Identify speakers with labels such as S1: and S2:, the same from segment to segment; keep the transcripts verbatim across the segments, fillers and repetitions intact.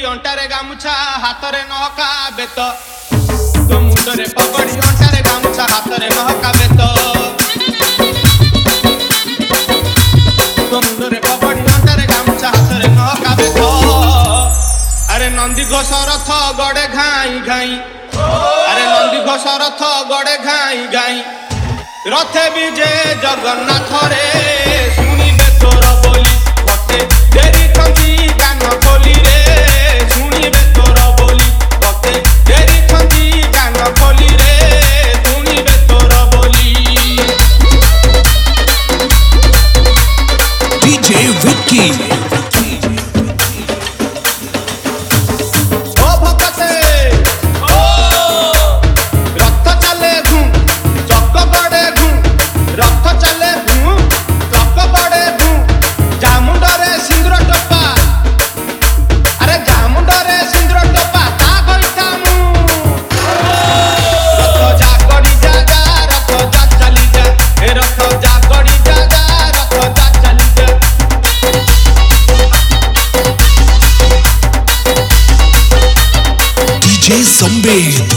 S1: अंटारे गामुछा हातरे नहका बेत तो मुंडरे पगड़ी अंटारे गामुछा हातरे नहका बेत तो मुंडरे पगड़ी अंटारे गामुछा हातरे नहका बेत अरे नंदी घोष रथ गड़े घाई घाई अरे नंदी घोष रथ गड़े घाई घाई रथे विजे जगन्नाथ रे शुणिबे तोर बोली मते देरी खंती गान खोली रे शुणिबे तोर बोली मते देरी खंती गान खोली रे शुणिबे तोर बोली
S2: DJ Vicky Sambed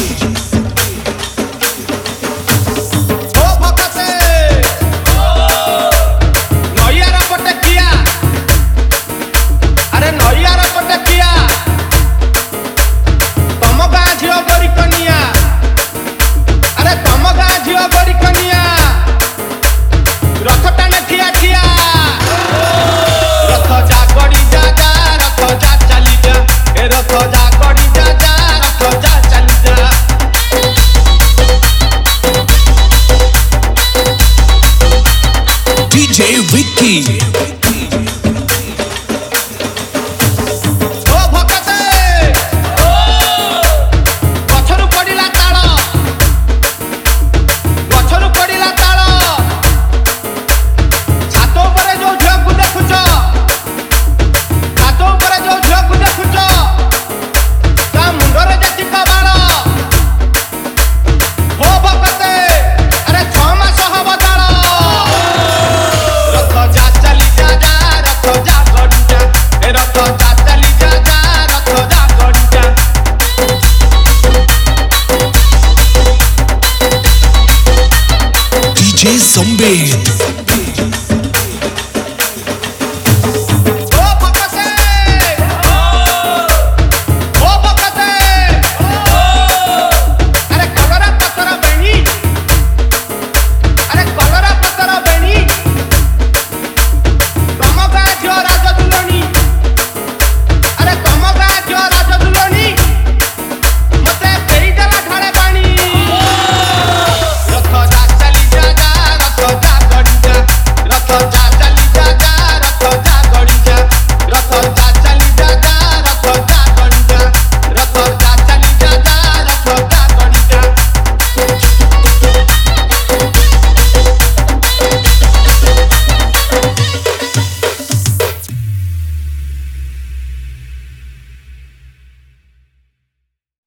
S2: DJ Vicky DJ संबेद